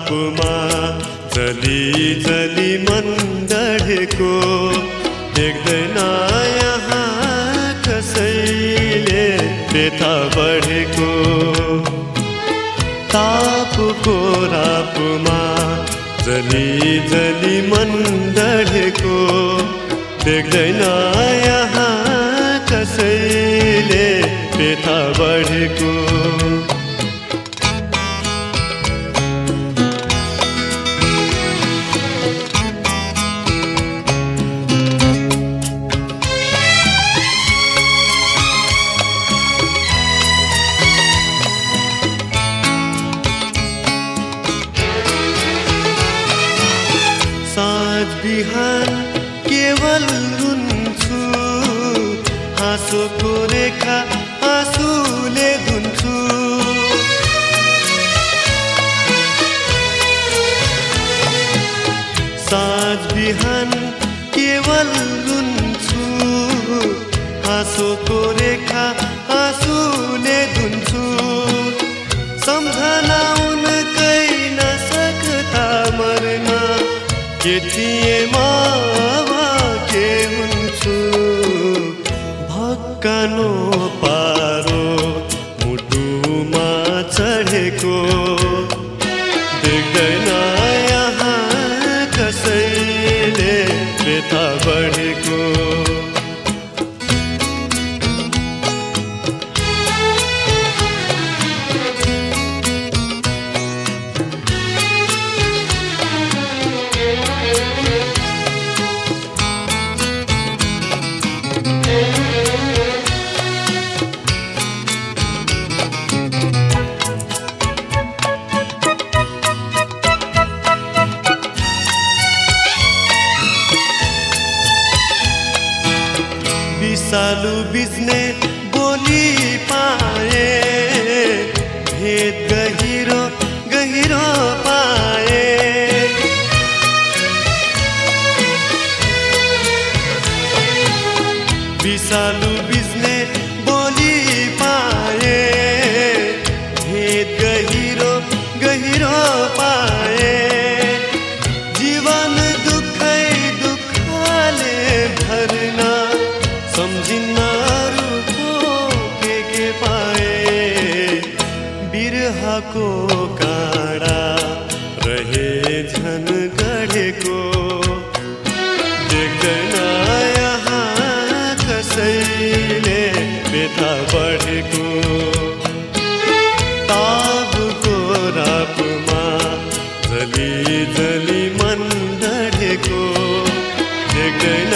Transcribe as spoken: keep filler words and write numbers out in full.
तापमा जली जली मन डढेको देख्दैन यहाँ कसैले व्यथा बढेको। तापको रापमा जली जली मन डढेको देख्दैन यहाँ कसैले व्यथा बढेको। साँझ बिहान केवल रुन्छु हाँसोको रेखा आँसुले धुन्छु। साँझ बिहान केवल रुन्छु हाँसोको रेखा आँसुले धुन्छु। सम्झना उनकै नसक्दा मर्न के थिए म के हुन्छु। भक्कानो पारो मुटुमा चढेको देख्दैन यहाँ कसैले व्यथा बढेको। विषालु बिज्ने बोली पाए भेद गहिरो गहिरो पाए। विषालु बिज्ने बोली पाए भेद गहिरो गहिरो पाए। जीवन दुखै दुखले भर्न सम्झिन्नहरूको के के पाए। बिरहको काँडा रहे झन गढेको देख्दैन यहाँ कसैले व्यथा बढेको। तापको रापमा जली जली मन डढेको देख्दैन